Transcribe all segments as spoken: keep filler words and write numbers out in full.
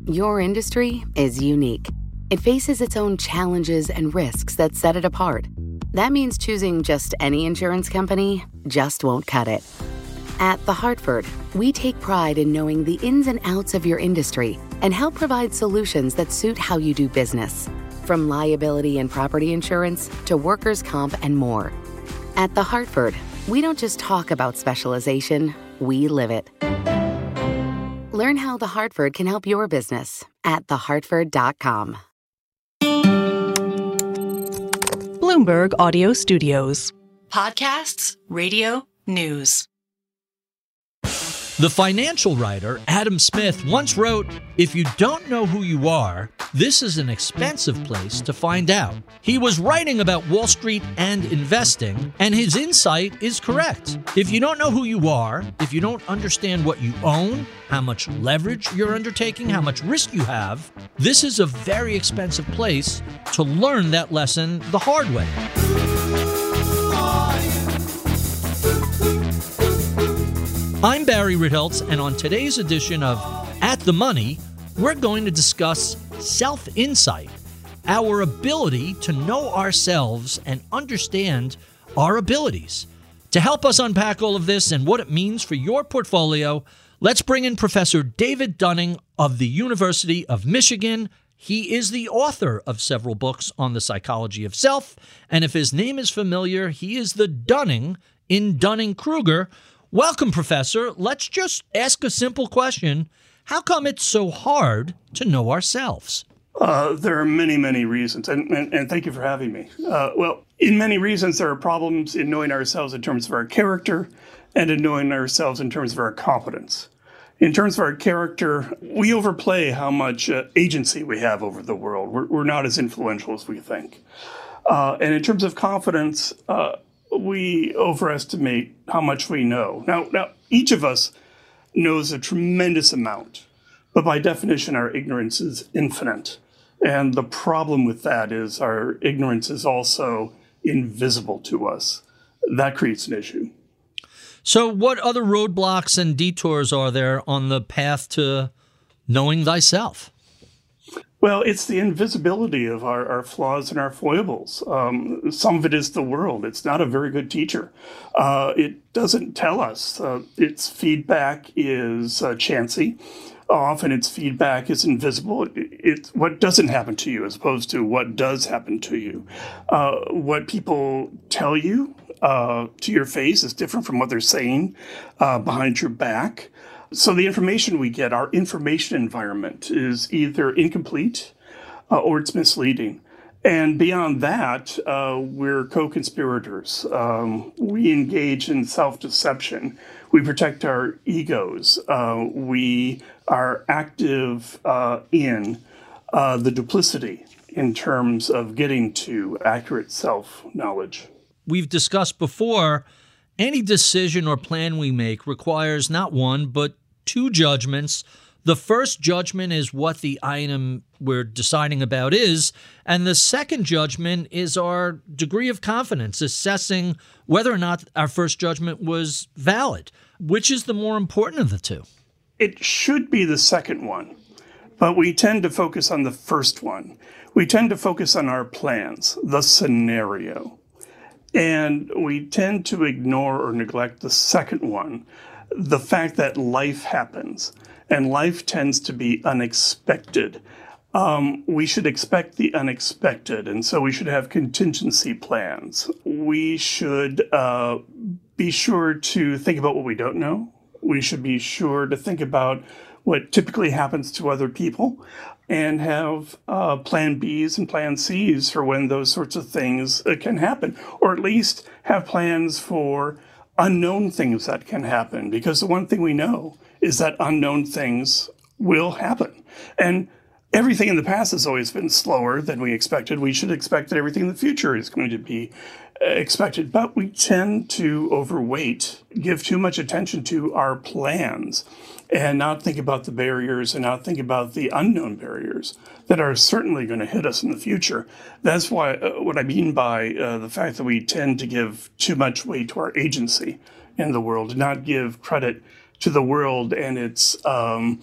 Your industry is unique. It faces its own challenges and risks that set it apart. That means choosing just any insurance company just won't cut it. At The Hartford, we take pride in knowing the ins and outs of your industry and help provide solutions that suit how you do business. From liability and property insurance to workers' comp and more. At The Hartford, we don't just talk about specialization, we live it. Learn how The Hartford can help your business at the hartford dot com. Bloomberg Audio Studios. Podcasts, radio, news. The financial writer Adam Smith once wrote, "If you don't know who you are, this is an expensive place to find out." He was writing about Wall Street and investing, and his insight is correct. If you don't know who you are, if you don't understand what you own, how much leverage you're undertaking, how much risk you have, this is a very expensive place to learn that lesson the hard way. I'm Barry Ritholtz, and on today's edition of At the Money, we're going to discuss self-insight, our ability to know ourselves and understand our abilities. To help us unpack all of this and what it means for your portfolio, let's bring in Professor David Dunning of the University of Michigan. He is the author of several books on the psychology of self, and if his name is familiar, he is the Dunning in Dunning-Kruger. Welcome, Professor. Let's just ask a simple question. How come it's so hard to know ourselves? Uh, there are many, many reasons, and, and, and thank you for having me. Uh, well, in many reasons, there are problems in knowing ourselves in terms of our character and in knowing ourselves in terms of our competence. In terms of our character, we overplay how much uh, agency we have over the world. We're, we're not as influential as we think. Uh, and in terms of confidence, uh, we overestimate how much we know. Now, now, each of us knows a tremendous amount, but by definition, our ignorance is infinite. And the problem with that is our ignorance is also invisible to us. That creates an issue. So what other roadblocks and detours are there on the path to knowing thyself? Well, it's the invisibility of our, our flaws and our foibles. Um, some of it is the world. It's not a very good teacher. Uh, it doesn't tell us. Uh, its feedback is uh, chancy. Often its feedback is invisible. It, it's what doesn't happen to you as opposed to what does happen to you. Uh, what people tell you uh, to your face is different from what they're saying uh, behind your back. So the information we get, our information environment, is either incomplete uh, or it's misleading. And beyond that, uh, we're co-conspirators. Um, we engage in self-deception. We protect our egos. Uh, we are active uh, in uh, the duplicity in terms of getting to accurate self-knowledge. We've discussed before, any decision or plan we make requires not one, but two judgments. The first judgment is what the item we're deciding about is, and the second judgment is our degree of confidence, assessing whether or not our first judgment was valid. Which is the more important of the two? It should be the second one, but we tend to focus on the first one. We tend to focus on our plans, the scenario, and we tend to ignore or neglect the second one, the fact that life happens, and life tends to be unexpected. Um, we should expect the unexpected, and so we should have contingency plans. We should uh, be sure to think about what we don't know. We should be sure to think about what typically happens to other people and have uh, plan B's and plan C's for when those sorts of things uh, can happen, or at least have plans for unknown things that can happen, because the one thing we know is that unknown things will happen. And everything in the past has always been slower than we expected. We should expect that everything in the future is going to be expected, but we tend to overweight, give too much attention to our plans, and not think about the barriers and not think about the unknown barriers that are certainly going to hit us in the future. That's why uh, what I mean by uh, the fact that we tend to give too much weight to our agency in the world, and not give credit to the world and its um,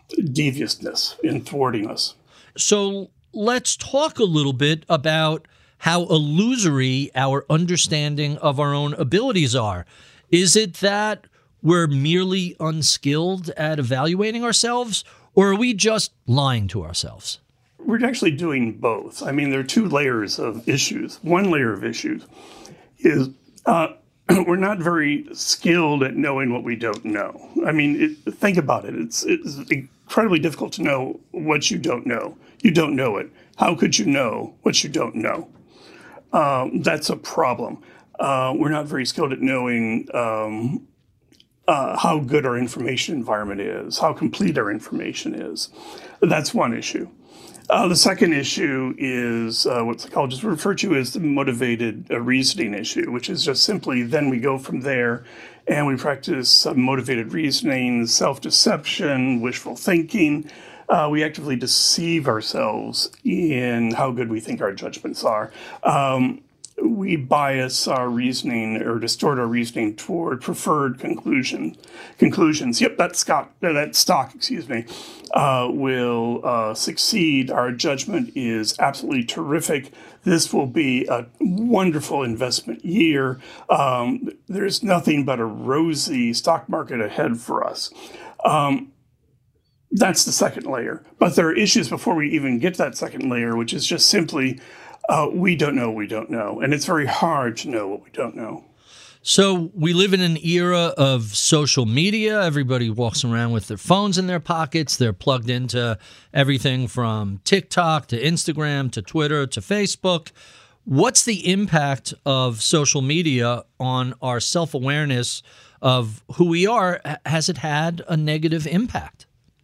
deviousness in thwarting us. So let's talk a little bit about how illusory our understanding of our own abilities are. Is it that we're merely unskilled at evaluating ourselves, or are we just lying to ourselves? We're actually doing both. I mean, there are two layers of issues. One layer of issues is uh, we're not very skilled at knowing what we don't know. I mean, it, think about it. It's, it's incredibly difficult to know what you don't know. You don't know it. How could you know what you don't know? Um, that's a problem. Uh, we're not very skilled at knowing um, uh, how good our information environment is, how complete our information is. That's one issue. Uh, the second issue is uh, what psychologists refer to as the motivated uh, reasoning issue, which is just simply then we go from there and we practice uh, motivated reasoning, self-deception, wishful thinking. Uh, we actively deceive ourselves in how good we think our judgments are. Um, we bias our reasoning or distort our reasoning toward preferred conclusion, conclusions. Yep, that stock, that stock, excuse me, uh, will uh, succeed. Our judgment is absolutely terrific. This will be a wonderful investment year. Um, there's nothing but a rosy stock market ahead for us. Um, That's the second layer. But there are issues before we even get to that second layer, which is just simply uh, we don't know what we don't know. And it's very hard to know what we don't know. So we live in an era of social media. Everybody walks around with their phones in their pockets. They're plugged into everything from TikTok to Instagram to Twitter to Facebook. What's the impact of social media on our self-awareness of who we are? Has it had a negative impact?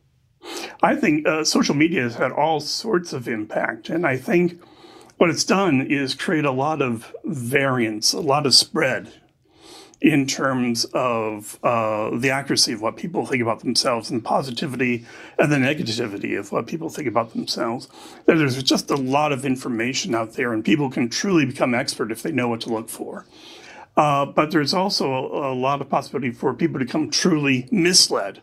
I think uh, social media has had all sorts of impact. And I think what it's done is create a lot of variance, a lot of spread in terms of uh, the accuracy of what people think about themselves and the positivity and the negativity of what people think about themselves. There's just a lot of information out there, and people can truly become expert if they know what to look for. Uh, but there's also a, a lot of possibility for people to become truly misled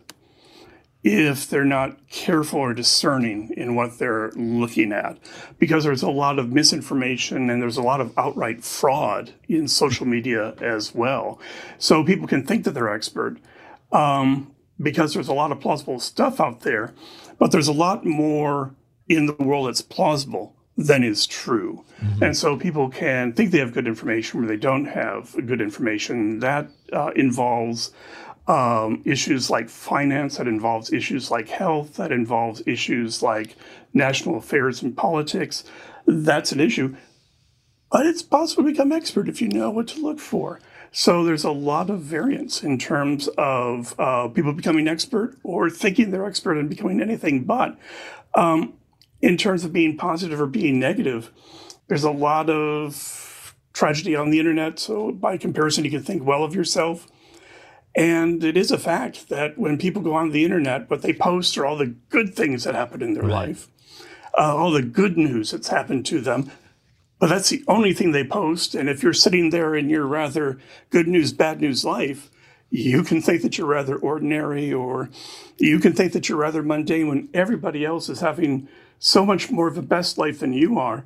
if they're not careful or discerning in what they're looking at, because there's a lot of misinformation and there's a lot of outright fraud in social media as well. So people can think that they're expert um, because there's a lot of plausible stuff out there, but there's a lot more in the world that's plausible than is true. Mm-hmm. And so people can think they have good information where they don't have good information. That uh, involves Um, issues like finance, that involves issues like health, that involves issues like national affairs and politics. That's an issue. But it's possible to become expert if you know what to look for. So there's a lot of variance in terms of uh, people becoming expert or thinking they're expert and becoming anything but. Um, in terms of being positive or being negative, there's a lot of tragedy on the internet. So by comparison, you can think well of yourself. And it is a fact that when people go on the internet, what they post are all the good things that happen in their right. life, uh, all the good news that's happened to them. But that's the only thing they post. And if you're sitting there in your rather good news, bad news life, you can think that you're rather ordinary, or you can think that you're rather mundane when everybody else is having so much more of a best life than you are.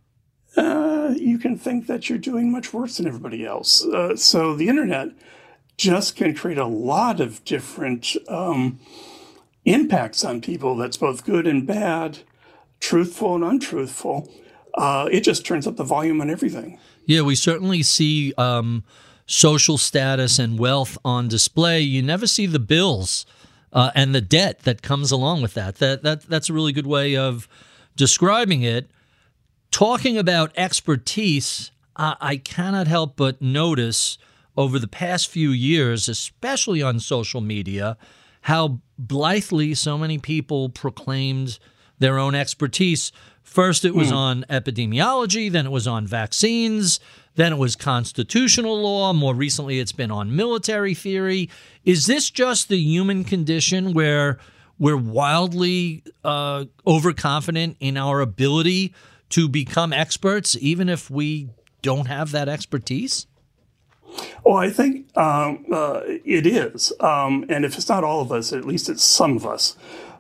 Uh, you can think that you're doing much worse than everybody else. Uh, so the internet just can create a lot of different um, impacts on people that's both good and bad, truthful and untruthful. Uh, it just turns up the volume on everything. Yeah, we certainly see um, social status and wealth on display. You never see the bills uh, and the debt that comes along with that. That that That's a really good way of describing it. Talking about expertise, uh, I cannot help but notice over the past few years, especially on social media, how blithely so many people proclaimed their own expertise. First, it was mm. on epidemiology, then it was on vaccines, then it was constitutional law. More recently, it's been on military theory. Is this just the human condition where we're wildly uh, overconfident in our ability to become experts, even if we don't have that expertise? Well, I think um, uh, it is. Um, and if it's not all of us, at least it's some of us.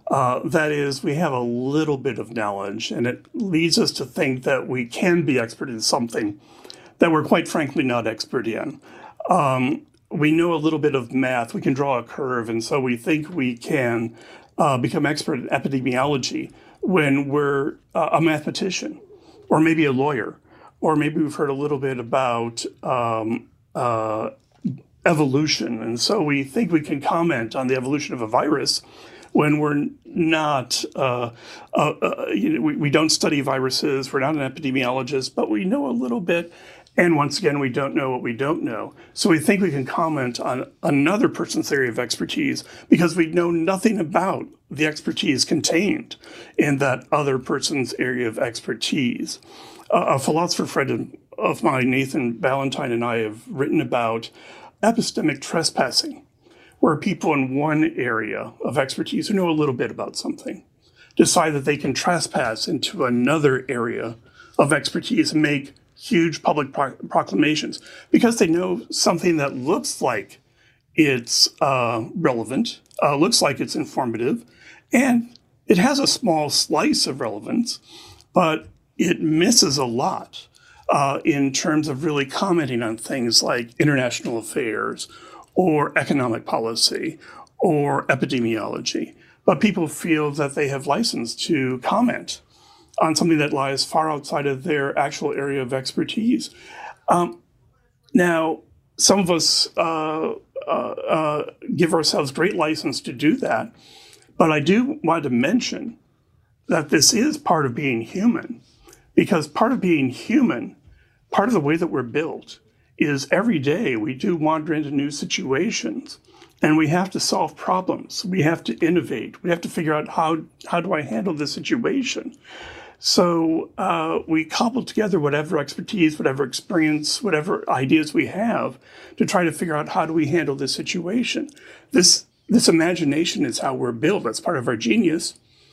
Uh, that is, we have a little bit of knowledge, and it leads us to think that we can be expert in something that we're quite frankly not expert in. Um, we know a little bit of math. We can draw a curve, and so we think we can uh, become expert in epidemiology when we're uh, a mathematician, or maybe a lawyer, or maybe we've heard a little bit about um, uh, evolution, and so we think we can comment on the evolution of a virus when we're not, uh, uh, uh, you know, we, we don't study viruses, we're not an epidemiologist, but we know a little bit. And once again, we don't know what we don't know. So we think we can comment on another person's area of expertise because we know nothing about the expertise contained in that other person's area of expertise. Uh, a philosopher friend of mine, Nathan Ballantyne, and I have written about epistemic trespassing, where people in one area of expertise who know a little bit about something decide that they can trespass into another area of expertise and make huge public pro- proclamations because they know something that looks like it's uh, relevant, uh, looks like it's informative, and it has a small slice of relevance, but it misses a lot uh, in terms of really commenting on things like international affairs or economic policy or epidemiology. But people feel that they have license to comment on something that lies far outside of their actual area of expertise. Um, now, some of us uh, uh, uh, give ourselves great license to do that, but I do want to mention that this is part of being human, because part of being human, part of the way that we're built, is every day we do wander into new situations, and we have to solve problems. We have to innovate. We have to figure out how, how do I handle this situation? So uh, we cobble together whatever expertise, whatever experience, whatever ideas we have to try to figure out how do we handle this situation. This this imagination is how we're built. That's part of our genius,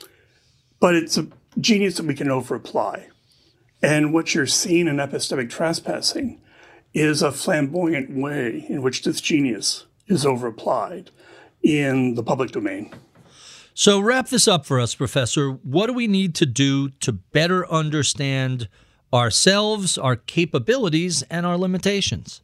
but it's a genius that we can over-apply. And what you're seeing in epistemic trespassing is a flamboyant way in which this genius is over-applied in the public domain. So wrap this up for us, Professor. What do we need to do to better understand ourselves, our capabilities, and our limitations?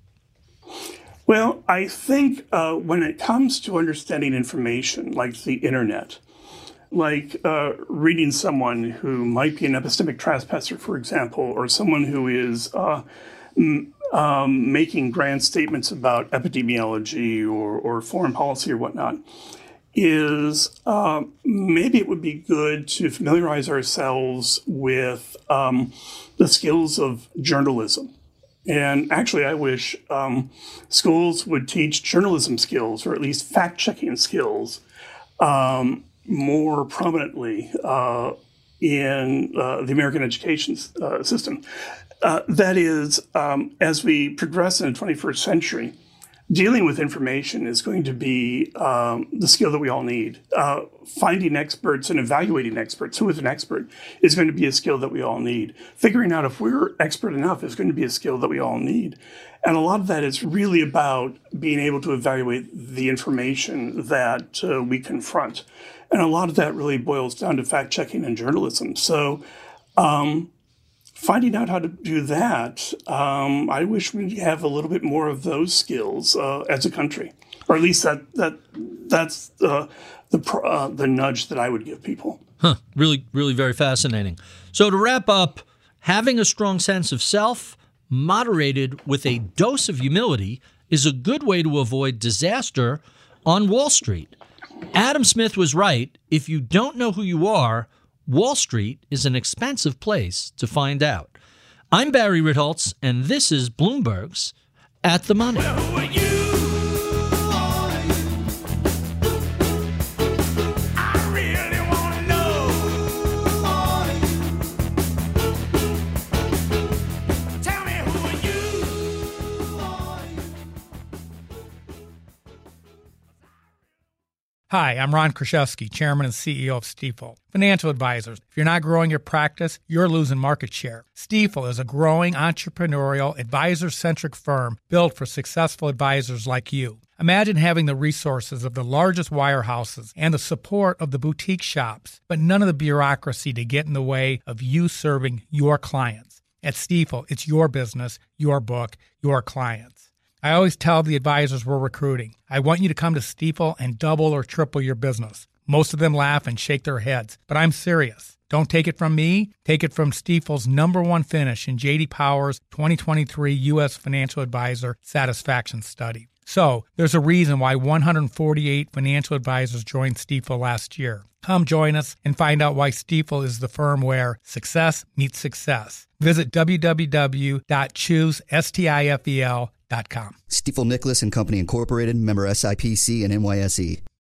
Well, I think uh, when it comes to understanding information, like the internet, like uh, reading someone who might be an epistemic trespasser, for example, or someone who is uh, m- um, making grand statements about epidemiology or, or foreign policy or whatnot, is uh, maybe it would be good to familiarize ourselves with um, the skills of journalism. And actually, I wish um, schools would teach journalism skills, or at least fact-checking skills, um, more prominently uh, in uh, the American education uh, system. Uh, that is, um, as we progress in the twenty-first century, dealing with information is going to be um, the skill that we all need. Uh, finding experts and evaluating experts, who is an expert, is going to be a skill that we all need. Figuring out if we're expert enough is going to be a skill that we all need. And a lot of that is really about being able to evaluate the information that uh, we confront. And a lot of that really boils down to fact-checking and journalism. So um, finding out how to do that, um, I wish we have a little bit more of those skills uh, as a country, or at least that that that's uh, the uh, the nudge that I would give people. Huh. Really, really very fascinating. So to wrap up, having a strong sense of self, moderated with a dose of humility, is a good way to avoid disaster on Wall Street. Adam Smith was right. If you don't know who you are, Wall Street is an expensive place to find out. I'm Barry Ritholtz, and this is Bloomberg's At the Money. Well, who are you? I really want to know. Tell me, who are you? Hi, I'm Ron Kraszewski, Chairman and C E O of Stifel. Financial advisors, if you're not growing your practice, you're losing market share. Stifel is a growing, entrepreneurial, advisor-centric firm built for successful advisors like you. Imagine having the resources of the largest wirehouses and the support of the boutique shops, but none of the bureaucracy to get in the way of you serving your clients. At Stifel, it's your business, your book, your clients. I always tell the advisors we're recruiting, I want you to come to Stifel and double or triple your business. Most of them laugh and shake their heads, but I'm serious. Don't take it from me. Take it from Stifel's number one finish in J D Power's twenty twenty-three U S Financial Advisor Satisfaction Study. So, there's a reason why one hundred forty-eight financial advisors joined Stifel last year. Come join us and find out why Stifel is the firm where success meets success. Visit w w w dot choose stifel dot com. Stifel Nicholas and Company Incorporated, member S I P C and N Y S E.